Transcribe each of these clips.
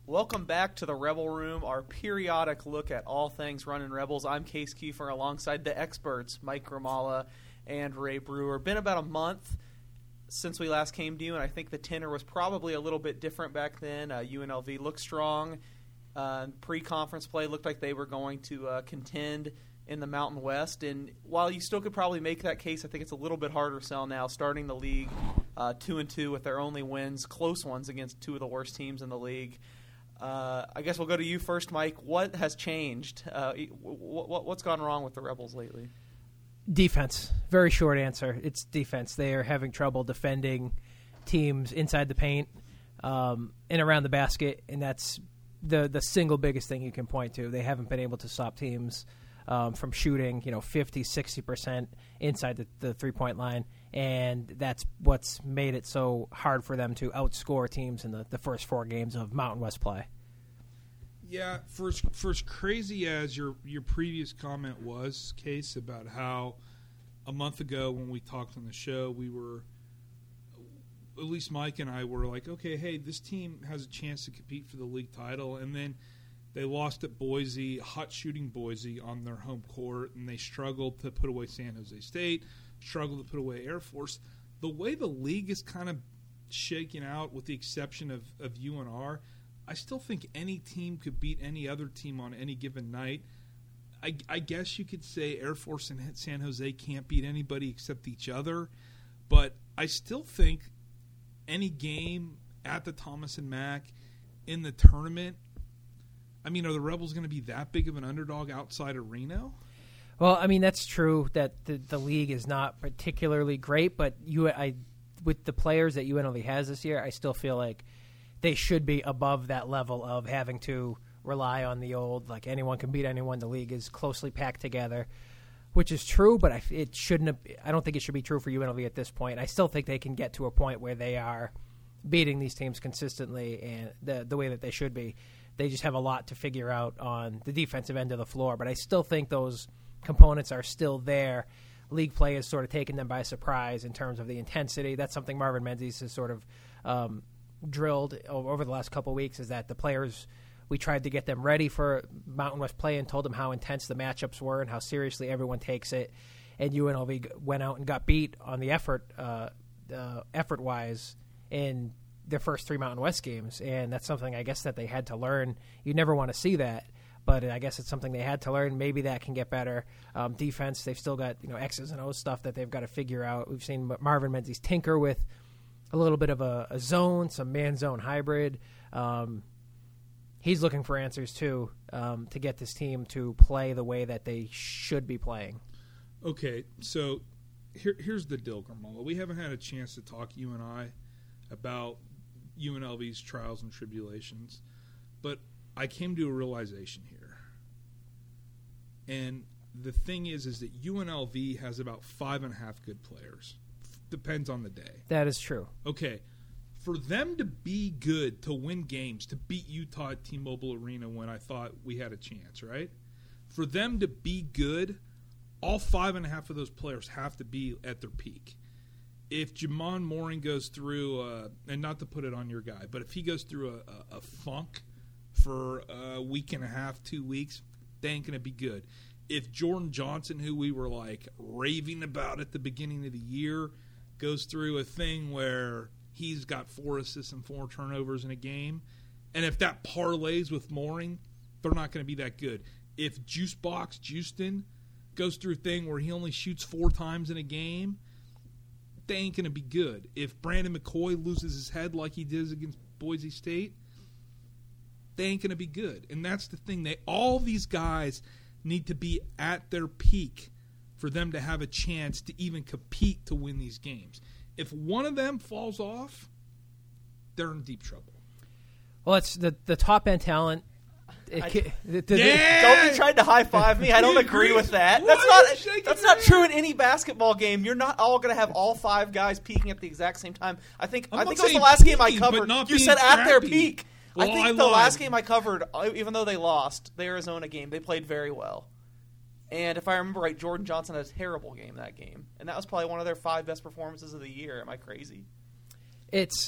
Welcome back to the Rebel Room, our periodic look at all things Runnin' Rebels. I'm Case Kiefer alongside the experts, Mike Grimala and Ray Brewer. Been about a month since we last came to you, and I think the tenor was probably a little bit different back then. UNLV looked strong. Pre-conference play looked like they were going to contend in the Mountain West. And while you still could probably make that case, I think it's a little bit harder sell now, starting the league 2-2 with their only wins, close ones against two of the worst teams in the league. I guess we'll go to you first, Mike. What has changed? What's gone wrong with the Rebels lately? Defense. Very short answer. It's defense. They are having trouble defending teams inside the paint and around the basket, and that's the single biggest thing you can point to. They haven't been able to stop teams from shooting 50, 60% inside the three-point line, and that's what's made it so hard for them to outscore teams in the first 4 games of Mountain West play. Yeah, for as crazy as your previous comment was, Case, about how a month ago when we talked on the show, we were, at least Mike and I were like, okay, hey, this team has a chance to compete for the league title, and then they lost at Boise, hot shooting Boise on their home court, and they struggled to put away San Jose State, struggled to put away Air Force. The way the league is kind of shaking out, with the exception of UNR, I still think any team could beat any other team on any given night. I guess you could say Air Force and San Jose can't beat anybody except each other, but I still think any game at the Thomas and Mack in the tournament, I mean, are the Rebels going to be that big of an underdog outside of Reno? Well, I mean, that's true that the league is not particularly great, but with the players that UNLV has this year, I still feel like they should be above that level of having to rely on the old, like anyone can beat anyone. The league is closely packed together, which is true, but I don't think it should be true for UNLV at this point. I still think they can get to a point where they are beating these teams consistently and the way that they should be. They just have a lot to figure out on the defensive end of the floor, but I still think those components are still there. League play has sort of taken them by surprise in terms of the intensity. That's something Marvin Menzies has sort of drilled over the last couple of weeks, is that the players, we tried to get them ready for Mountain West play and told them how intense the matchups were and how seriously everyone takes it. And UNLV went out and got beat on the effort-wise in their first 3 Mountain West games, and that's something I guess that they had to learn. You never want to see that, but I guess it's something they had to learn. Maybe that can get better. Defense, they've still got X's and O's stuff that they've got to figure out. We've seen Marvin Menzies tinker with a little bit of a zone, some man-zone hybrid. He's looking for answers, too, to get this team to play the way that they should be playing. Okay, so here's the deal, Grimala. We haven't had a chance to talk, you and I, about UNLV's trials and tribulations, but I came to a realization here. And the thing is that UNLV has about 5.5 good players. Depends on the day. That is true. Okay. For them to be good, to win games, to beat Utah at T-Mobile Arena when I thought we had a chance, right? For them to be good, all 5.5 of those players have to be at their peak. If Jamon Mooring goes through, and not to put it on your guy, but if he goes through a funk for a week and a half, 2 weeks, they ain't going to be good. If Jordan Johnson, who we were like raving about at the beginning of the year, goes through a thing where he's got 4 assists and 4 turnovers in a game, and if that parlays with Mooring, they're not going to be that good. If Juicebox Houston goes through a thing where he only shoots 4 times in a game, they ain't going to be good. If Brandon McCoy loses his head like he did against Boise State, they ain't going to be good. And that's the thing. All these guys need to be at their peak for them to have a chance to even compete to win these games. If one of them falls off, they're in deep trouble. Well, it's the top-end talent. Don't be trying to high-five me. I don't agree with that. That's not true in any basketball game. You're not all going to have all 5 guys peaking at the exact same time. I think it was the last game I covered. You said at their peak. Well, I think the last game I covered, even though they lost the Arizona game, they played very well. And if I remember right, Jordan Johnson had a terrible game that game. And that was probably one of their 5 best performances of the year. Am I crazy?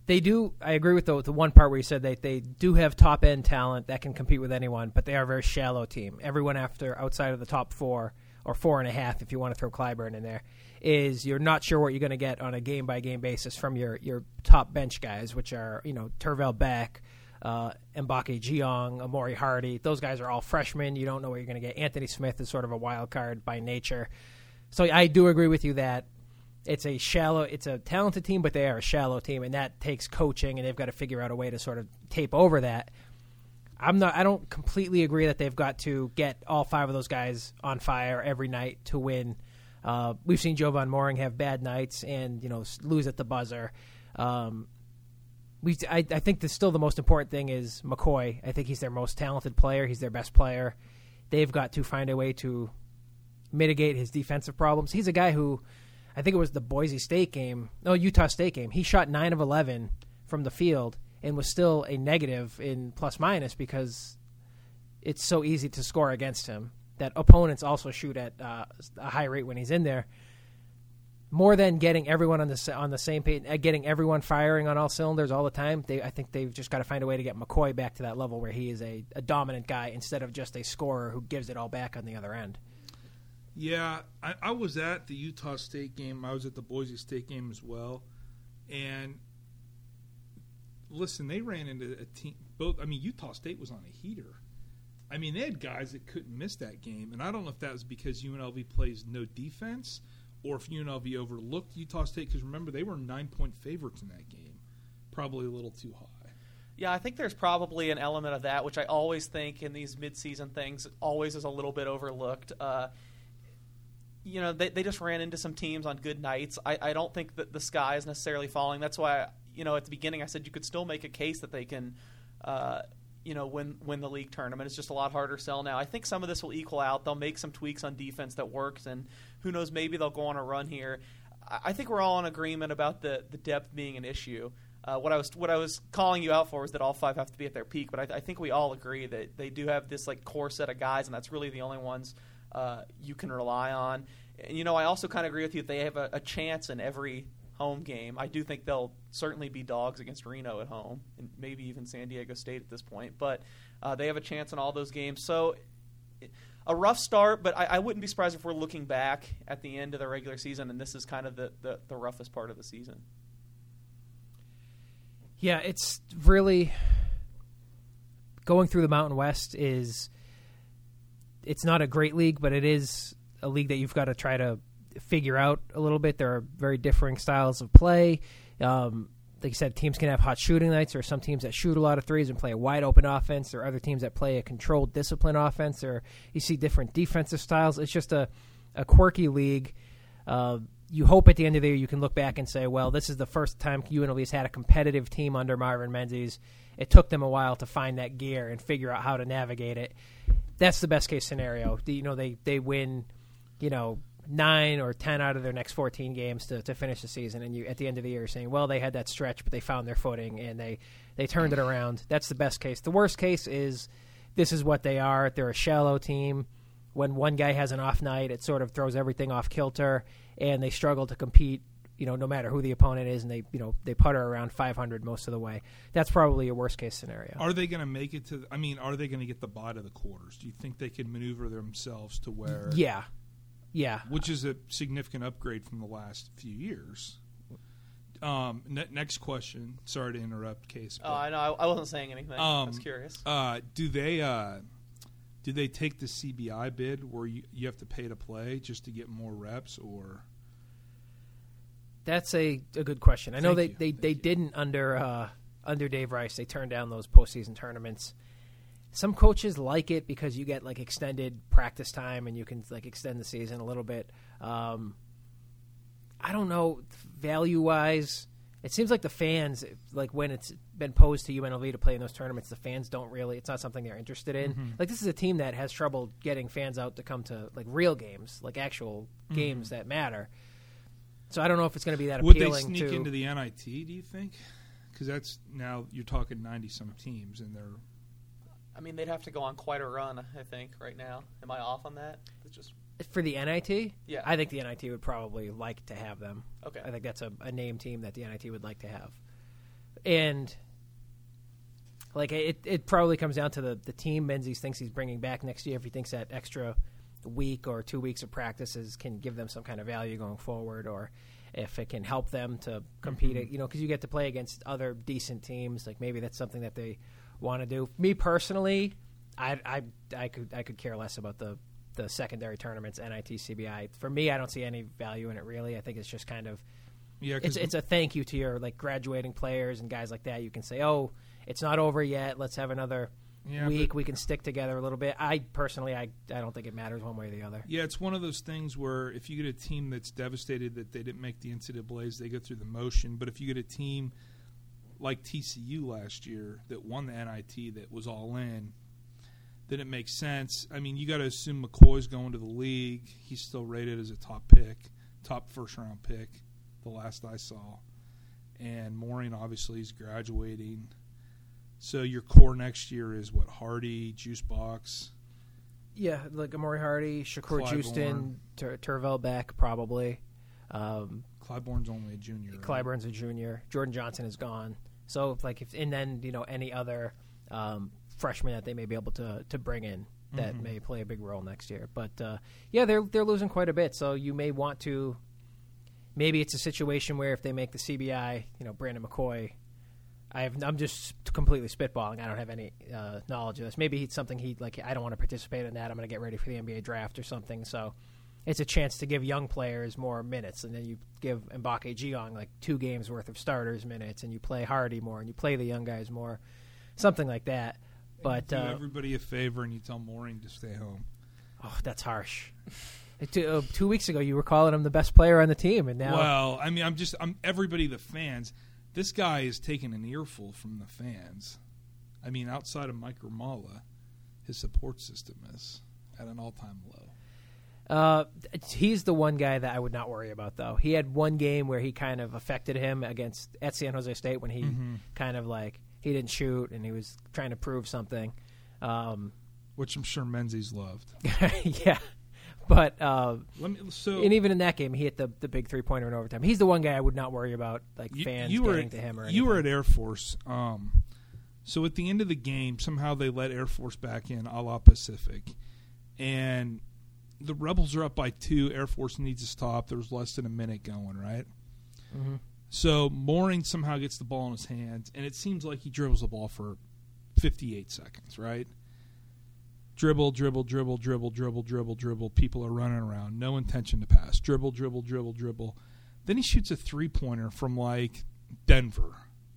They do. I agree with the one part where you said they do have top end talent that can compete with anyone, but they are a very shallow team. Everyone outside of the top 4 or 4.5, if you want to throw Clyburn in there, is you're not sure what you're going to get on a game by game basis from your top bench guys, which are Tervel Beck, Mbake Jiong, Amori Hardy. Those guys are all freshmen. You don't know what you're going to get. Anthony Smith is sort of a wild card by nature. So I do agree with you that it's a talented team, but they are a shallow team, and that takes coaching, and they've got to figure out a way to sort of tape over that. I don't completely agree that they've got to get all 5 of those guys on fire every night to win. We've seen Jovan Mooring have bad nights and lose at the buzzer. I think still the most important thing is McCoy. I think he's their most talented player. He's their best player. They've got to find a way to mitigate his defensive problems. He's a guy who, I think it was the Utah State game. He shot 9 of 11 from the field and was still a negative in plus minus because it's so easy to score against him. That opponents also shoot at a high rate when he's in there. More than getting everyone on the same page, getting everyone firing on all cylinders all the time, I think they've just got to find a way to get McCoy back to that level where he is a dominant guy instead of just a scorer who gives it all back on the other end. Yeah, I was at the Utah State game. I was at the Boise State game as well. And listen, they ran into a team. Utah State was on a heater. They had guys that couldn't miss that game. And I don't know if that was because UNLV plays no defense or if UNLV overlooked Utah State. Because remember, they were 9-point favorites in that game. Probably a little too high. Yeah, I think there's probably an element of that, which I always think in these midseason things always is a little bit overlooked. They just ran into some teams on good nights. I don't think that the sky is necessarily falling. That's why, at the beginning I said you could still make a case that they can, win the league tournament. It's just a lot harder sell now. I think some of this will equal out. They'll make some tweaks on defense that works, and who knows, maybe they'll go on a run here. I think we're all in agreement about the depth being an issue. What I was calling you out for is that all 5 have to be at their peak, but I think we all agree that they do have this core set of guys, and that's really the only ones you can rely on. And, I also kind of agree with you that they have a chance in every home game. I do think they'll certainly be dogs against Reno at home, and maybe even San Diego State at this point. But they have a chance in all those games. So a rough start, but I wouldn't be surprised if we're looking back at the end of the regular season, and this is kind of the roughest part of the season. Yeah, it's really going through the Mountain West it's not a great league, but it is a league that you've got to try to figure out a little bit. There are very differing styles of play. Like you said, teams can have hot shooting nights. There are some teams that shoot a lot of threes and play a wide open offense. There are other teams that play a controlled discipline offense. Or you see different defensive styles. It's just a quirky league. You hope at the end of the year you can look back and say, well, this is the first time UNLV has had a competitive team under Marvin Menzies. It took them a while to find that gear and figure out how to navigate it. That's the best case scenario. They win, 9 or 10 out of their next 14 games to finish the season, and you at the end of the year you're saying, well, they had that stretch, but they found their footing and they turned it around. That's the best case. The worst case is this is what they are. They're a shallow team. When one guy has an off night, it sort of throws everything off kilter, and they struggle to compete, no matter who the opponent is, and they putter around 500 most of the way. That's probably a worst case scenario. Are they going to make it to? Are they going to get the bye to the quarters? Do you think they can maneuver themselves to where? Yeah. Which is a significant upgrade from the last few years. Next question. Sorry to interrupt, Case. Oh, I know. I wasn't saying anything. I was curious. Do they take the CBI bid where you have to pay to play just to get more reps, or? That's a good question. I know they didn't under Dave Rice. They turned down those postseason tournaments. Some coaches like it because you get extended practice time and you can extend the season a little bit. I don't know, value wise. It seems like the fans, when it's been posed to UNLV to play in those tournaments, the fans don't really. It's not something they're interested in. Mm-hmm. This is a team that has trouble getting fans out to come to real games, actual games that matter. So I don't know if it's going to be that appealing. Would they sneak into the NIT, do you think? Because that's now you're talking 90-some teams, and they're. They'd have to go on quite a run, I think, right now. Am I off on that? It's just for the NIT? Yeah. I think the NIT would probably like to have them. Okay. I think that's a name team that the NIT would like to have. And like it probably comes down to the team Menzies thinks he's bringing back next year. If he thinks that extra week or 2 weeks of practices can give them some kind of value going forward, or if it can help them to compete, because you get to play against other decent teams. Like maybe that's something that they want to do. Me personally, I could care less about the secondary tournaments, NIT, CBI. For me, I don't see any value in it really. I think it's just kind of it's a thank you to your like graduating players and guys like that. You can say, oh, it's not over yet. Let's have another week. We can stick together a little bit. I personally, I don't think it matters one way or the other. Yeah, it's one of those things where if you get a team that's devastated that they didn't make the NCAAs, they go through the motion. But if you get a team like TCU last year that won the NIT, that was all in, then it makes sense. I mean, you got to assume McCoy's going to the league. He's still rated as a top first-round pick, the last I saw. And Mooring, obviously, is graduating. So your core next year is what, Hardy, Juice Box? Yeah, like Amori Hardy, Shakur Houston, Tervel Beck probably. Clybourne's only a junior. Right? Clyburn's a junior. Jordan Johnson is gone. So like any other freshmen that they may be able to bring in that may play a big role next year. But they're losing quite a bit. So you may want to. Maybe it's a situation where if they make the CBI, Brandon McCoy. I'm just completely spitballing. I don't have any knowledge of this. Maybe it's something I don't want to participate in that. I'm going to get ready for the NBA draft or something. So it's a chance to give young players more minutes, and then you give Mbake Giong like 2 games worth of starters minutes, and you play Hardy more, and you play the young guys more, something like that. But do everybody a favor, and you tell Mooring to stay home. Oh, that's harsh. 2 weeks ago, you were calling him the best player on the team, and now. Well, I mean, I'm everybody, the fans. This guy is taking an earful from the fans. I mean, outside of Mike Ramala, his support system is at an all-time low. He's the one guy that I would not worry about, though. He had one game where he kind of affected him at San Jose State when he kind of he didn't shoot and he was trying to prove something. Which I'm sure Menzies loved. Yeah. But and even in that game, he hit the big 3-pointer in overtime. He's the one guy I would not worry about, fans getting to him or anything. You were at Air Force. So at the end of the game, somehow they let Air Force back in a la Pacific. And the Rebels are up by 2. Air Force needs to stop. There was less than a minute going, right? Mm-hmm. So Mooring somehow gets the ball in his hands, and it seems like he dribbles the ball for 58 seconds, right? Dribble. People are running around. No intention to pass. Dribble. Then he shoots a 3-pointer from, Denver.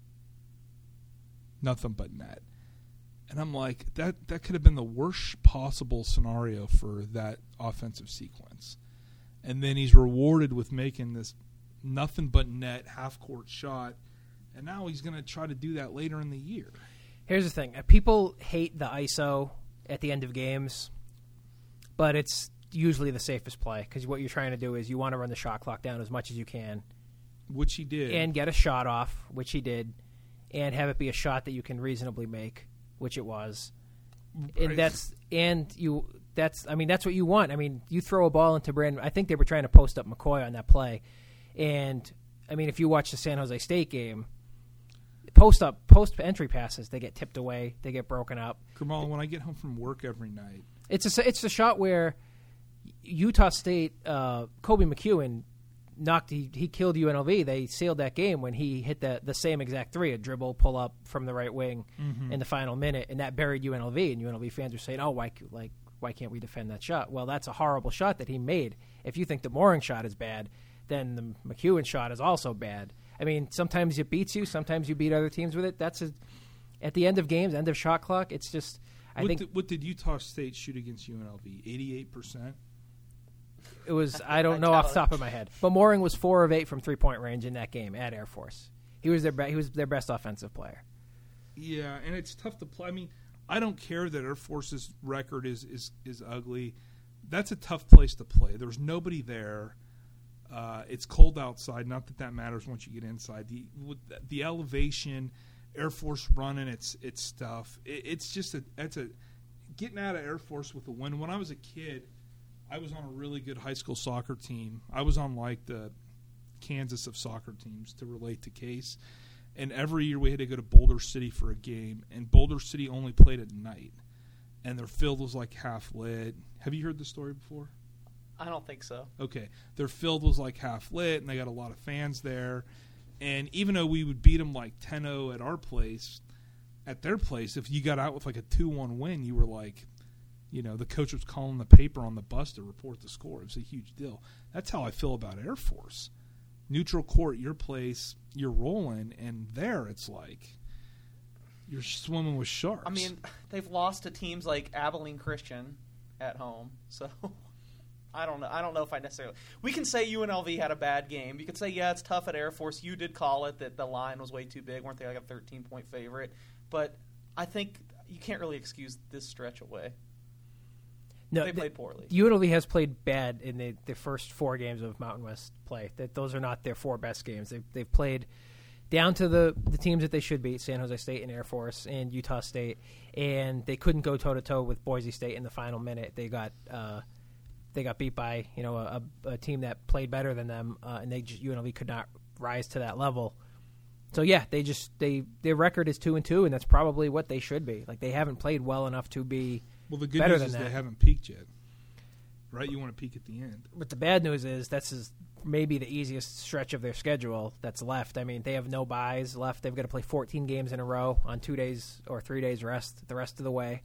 Nothing but net. And I'm like, that could have been the worst possible scenario for that offensive sequence. And then he's rewarded with making this nothing but net half-court shot. And now he's going to try to do that later in the year. Here's the thing. People hate the ISO at the end of games, but it's usually the safest play because what you're trying to do is you want to run the shot clock down as much as you can. Which he did. And get a shot off, which he did, and have it be a shot that you can reasonably make, which it was. Right. And that's what you want. I mean, you throw a ball into Brandon. I think they were trying to post up McCoy on that play. And, I mean, if you watch the San Jose State game, post entry passes, they get tipped away, they get broken up. Kamala, when I get home from work every night, it's a shot where Utah State, Kobe McEwen he killed UNLV. They sealed that game when he hit the same exact 3, a dribble pull up from the right wing in the final minute, and that buried UNLV. And UNLV fans are saying, "Oh, why can't we defend that shot?" Well, that's a horrible shot that he made. If you think the Mooring shot is bad, then the McEwen shot is also bad. I mean, sometimes it beats you. Sometimes you beat other teams with it. At the end of games, end of shot clock, it's just what did Utah State shoot against UNLV? 88%? It was, I don't know off the top of my head. But Mooring was 4 of 8 from 3-point range in that game at Air Force. He was their best offensive player. Yeah, and it's tough to play. I mean, I don't care that Air Force's record is ugly. That's a tough place to play. There's nobody there. It's cold outside. Not that matters once you get inside. The elevation, Air Force running its stuff. It's just getting out of Air Force with a win. When I was a kid, I was on a really good high school soccer team. I was on the Kansas of soccer teams to relate to Case. And every year we had to go to Boulder City for a game, and Boulder City only played at night, and their field was like half lit. Have you heard this story before? I don't think so. Okay. Their field was like half lit, and they got a lot of fans there. And even though we would beat them like 10-0 at our place, at their place, if you got out with like a 2-1 win, you were like, the coach was calling the paper on the bus to report the score. It was a huge deal. That's how I feel about Air Force. Neutral court, your place, you're rolling, and there it's like you're swimming with sharks. I mean, they've lost to teams like Abilene Christian at home, so I don't know. I don't know if I necessarily. We can say UNLV had a bad game. You could say, yeah, it's tough at Air Force. You did call it that the line was way too big. Weren't they like a 13-point favorite? But I think you can't really excuse this stretch away. No, they played poorly. UNLV has played bad in the first 4 games of Mountain West play. Those are not their 4 best games. They've played down to the teams that they should beat, San Jose State and Air Force and Utah State, and they couldn't go toe-to-toe with Boise State in the final minute. They got beat by a team that played better than them, and UNLV could not rise to that level. So yeah, their record is 2-2, and that's probably what they should be. Like, they haven't played well enough to be. Well, the good better news than is that. they haven't peaked yet, right? You want to peak at the end. But the bad news is that's maybe the easiest stretch of their schedule that's left. I mean, they have no byes left. They've got to play 14 games in a row on 2 days or 3 days rest the rest of the way.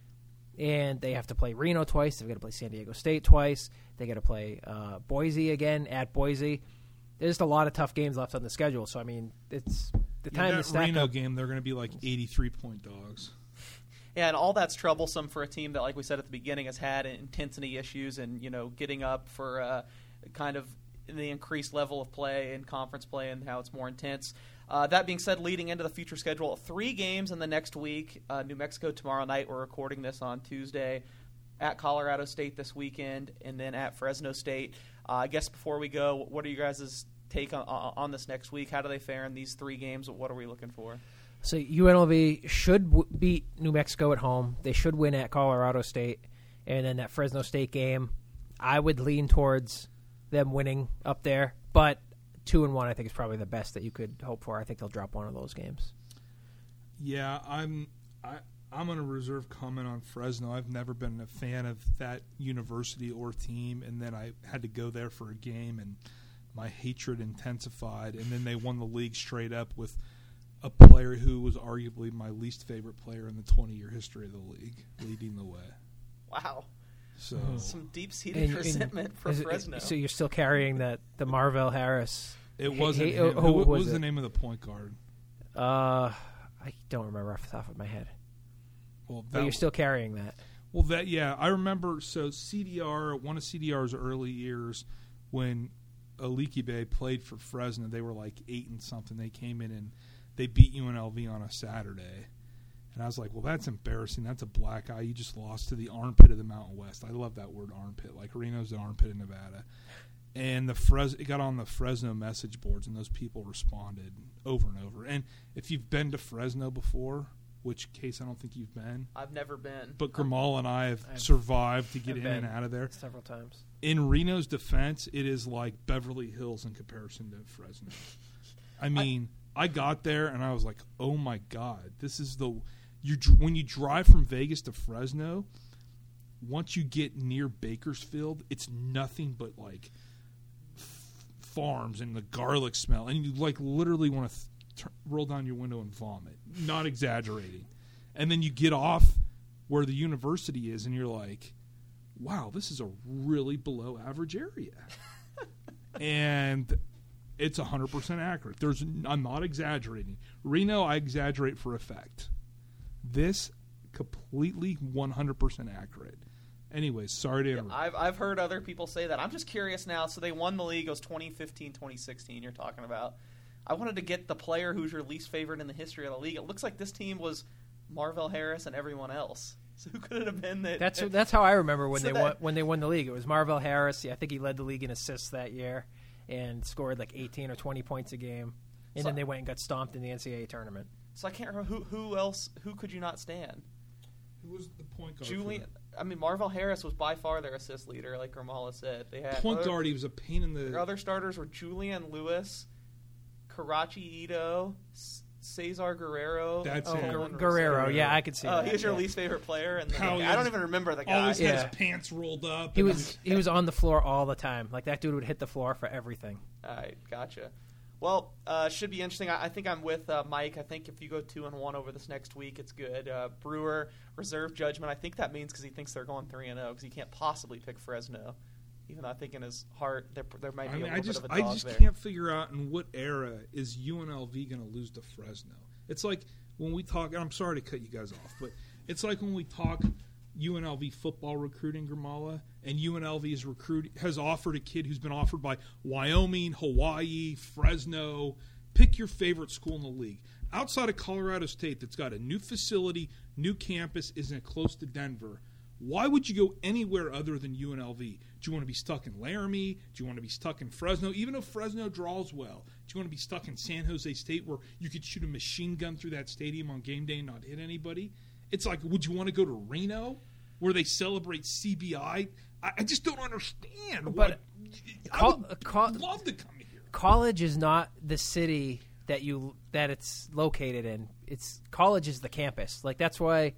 And they have to play Reno twice. They've got to play San Diego State twice. They got to play Boise again at Boise. There's just a lot of tough games left on the schedule. So, I mean, it's the time to stack Reno up. game, they're going to be like 83-point dogs. Yeah, and all that's troublesome for a team that, like we said at the beginning, has had intensity issues and, getting up for kind of the increased level of play and conference play and how it's more intense. That being said, leading into the future schedule, 3 games in the next week. New Mexico tomorrow night. We're recording this on Tuesday. At Colorado State this weekend, and then at Fresno State. I guess before we go, what are you guys' take on this next week? How do they fare in these 3 games? What are we looking for? So UNLV should beat New Mexico at home. They should win at Colorado State. And then that Fresno State game, I would lean towards them winning up there. But 2-1 I think is probably the best that you could hope for. I think they'll drop one of those games. Yeah, I'm going to reserve comment on Fresno. I've never been a fan of that university or team, and then I had to go there for a game, and my hatred intensified. And then they won the league straight up with a player who was arguably my least favorite player in the 20-year history of the league, leading the way. Wow. So some deep-seated resentment for Fresno. So you're still carrying the Marvell Harris. It wasn't him. What was the name of the point guard? I don't remember off the top of my head. Well, but you're still carrying that. Well, I remember. So CDR, one of CDR's early years, when Aliki Bay played for Fresno, they were like 8 and something. They came in and they beat UNLV on a Saturday, and I was like, "Well, that's embarrassing. That's a black eye. You just lost to the armpit of the Mountain West." I love that word, armpit. Like Reno's the armpit of Nevada. And it got on the Fresno message boards, and those people responded over and over. And if you've been to Fresno before, which case I don't think you've been. I've never been. But Gramal and I have survived to get in and out of there. Several times. In Reno's defense, it is like Beverly Hills in comparison to Fresno. I mean, I got there and I was like, oh my God, this is when you drive from Vegas to Fresno, once you get near Bakersfield, it's nothing but like farms and the garlic smell. And you like literally want to roll down your window and vomit. Not exaggerating. And then you get off where the university is and you're like, wow, this is a really below average area. And it's 100% accurate. I'm not exaggerating. Reno, I exaggerate for effect. This, completely 100% accurate. Anyways, sorry to interrupt. I've heard other people say that. I'm just curious now. So they won the league. It was 2015, 2016 you're talking about. I wanted to get the player who's your least favorite in the history of the league. It looks like this team was Marvell Harris and everyone else. So who could it have been that? That's how I remember when they won the league. It was Marvell Harris. I think he led the league in assists that year and scored like 18 or 20 points a game. And then they went and got stomped in the NCAA tournament. So I can't remember who else. Who could you not stand? Who was the point guard? Julian. I mean, Marvell Harris was by far their assist leader, like Gramala said. They had point guard. He was a pain in the. Their other starters were Julian Lewis, Karachi Ito, Cesar Guerrero. That's Guerrero. Yeah, I could see that. He was your least favorite player? And How I don't even remember the guy. Always had his pants rolled up. He was on the floor all the time. Like, that dude would hit the floor for everything. All right, gotcha. Well, should be interesting. I think I'm with Mike. I think if you go 2-1 over this next week, it's good. Brewer, reserve judgment. I think that means because he thinks they're going 3-0 because he can't possibly pick Fresno. Even though I think in his heart there might be a little bit of a dog I just there. can't figure out in what era is UNLV going to lose to Fresno. It's like when we talk, and I'm sorry to cut you guys off, but it's like when we talk UNLV football recruiting, Grimala, and UNLV has offered a kid who's been offered by Wyoming, Hawaii, Fresno. Pick your favorite school in the league. Outside of Colorado State that's got a new facility, new campus, isn't close to Denver. Why would you go anywhere other than UNLV? Do you want to be stuck in Laramie? Do you want to be stuck in Fresno? Even if Fresno draws well, do you want to be stuck in San Jose State where you could shoot a machine gun through that stadium on game day and not hit anybody? It's like, would you want to go to Reno where they celebrate CBI? I just don't understand. But I would love to come here. College is not the city that it's located in. College is the campus. Like, that's why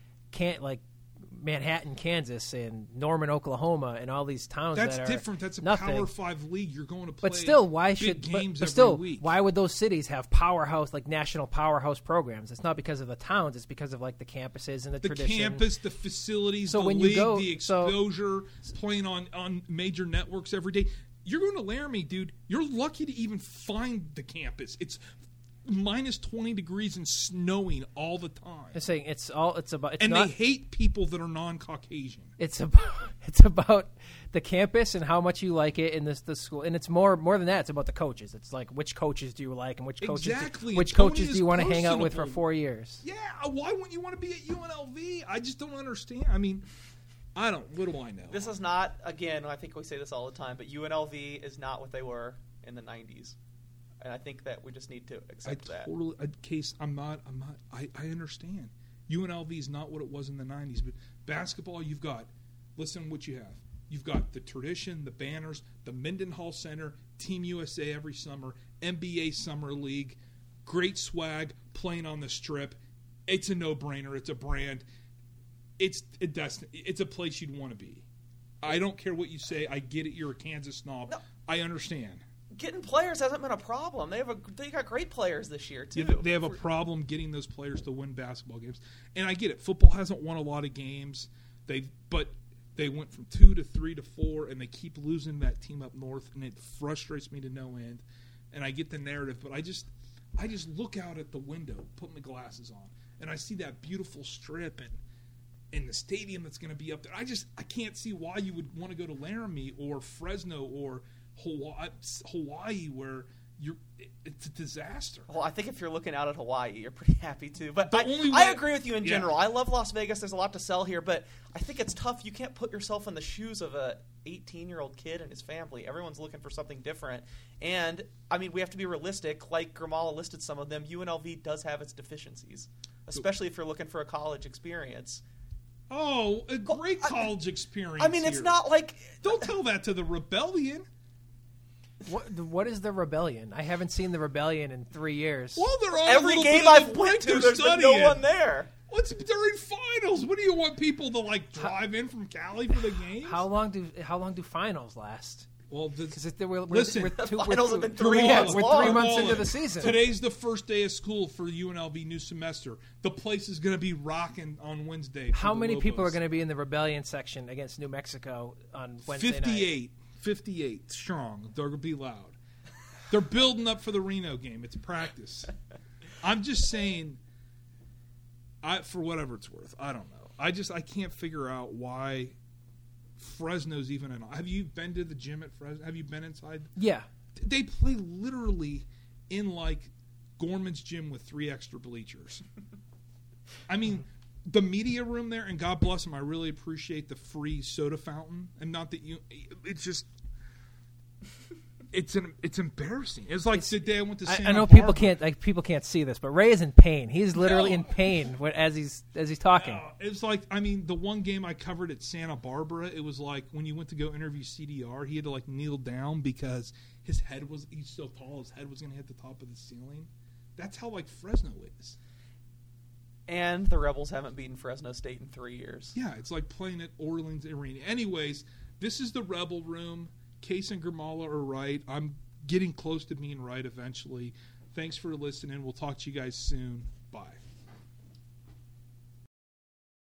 Manhattan, Kansas, and Norman, Oklahoma, and all these towns. That's that are different. That's a nothing. Power 5 league. You're going to play. But still, games every week? Why would those cities have powerhouse, like national powerhouse programs? It's not because of the towns. It's because of like the campuses and the tradition. The campus, the facilities, so the when league, you go, the exposure, playing on major networks every day. You're going to Laramie, dude. You're lucky to even find the campus. It's minus 20 degrees and snowing all the time. I'm saying it's about. It's and not, they hate people that are non-Caucasian. It's about the campus and how much you like it in the school, and it's more than that. It's about the coaches. It's like which coaches do you like and which coaches do you want to hang out with for 4 years? Yeah, why wouldn't you want to be at UNLV? I just don't understand. I mean, what do I know? This is not, again, I think we say this all the time, but UNLV is not what they were in the 90s. And I think that we just need to accept that. I understand. UNLV is not what it was in the 90s, but basketball, listen what you have. You've got the tradition, the banners, the Mendenhall Center, Team USA every summer, NBA Summer League, great swag, playing on the Strip. It's a no-brainer. It's a brand. It's a place you'd want to be. I don't care what you say. I get it. You're a Kansas snob. No. I understand. Getting players hasn't been a problem. They got great players this year too. Yeah, they have a problem getting those players to win basketball games, and I get it. Football hasn't won a lot of games. But they went from 2 to 3 to 4, and they keep losing that team up north, and it frustrates me to no end. And I get the narrative, but I just look out at the window, put my glasses on, and I see that beautiful Strip and the stadium that's going to be up there. I can't see why you would want to go to Laramie or Fresno or Hawaii, where it's a disaster. Well, I think if you're looking out at Hawaii, you're pretty happy too. But I agree with you in general. I love Las Vegas. There's a lot to sell here, but I think it's tough. You can't put yourself in the shoes of a 18-year-old kid and his family. Everyone's looking for something different. And, I mean, we have to be realistic. Like Grimala listed some of them, UNLV does have its deficiencies, especially if you're looking for a college experience. Oh, a great college experience. I mean, it's not like... Don't tell that to the Rebellion. What is the Rebellion? I haven't seen the Rebellion in 3 years. Well, they're on every game I've went to, there's been no one there. What's during finals? What do you want people to drive in from Cali for the games? How long do finals last? Well, finals have been 3 months long. We're 3 months into the season. Today's the first day of school for UNLV new semester. The place is going to be rocking on Wednesday. How many people are going to be in the Rebellion section against New Mexico on Wednesday 58. night? 58 strong. They're going to be loud. They're building up for the Reno game. It's practice. I'm just saying, for whatever it's worth, I don't know. I can't figure out why Fresno's even in. Have you been to the gym at Fresno? Have you been inside? Yeah. They play literally in like Gorman's gym with 3 extra bleachers. I mean, the media room there, and God bless them, I really appreciate the free soda fountain. And not that it's just, it's embarrassing. It's like the day I went to Santa I know Barbara. people can't see this, but Ray is in pain. He's literally in pain as he's talking. It's like, I mean, the one game I covered at Santa Barbara, it was like when you went to go interview CDR, he had to like kneel down because he's so tall, his head was going to hit the top of the ceiling. That's how like Fresno is. And the Rebels haven't beaten Fresno State in 3 years. Yeah, it's like playing at Orleans Arena. Anyways, this is the Rebel Room. Case and Grimala are right. I'm getting close to being right eventually. Thanks for listening. We'll talk to you guys soon.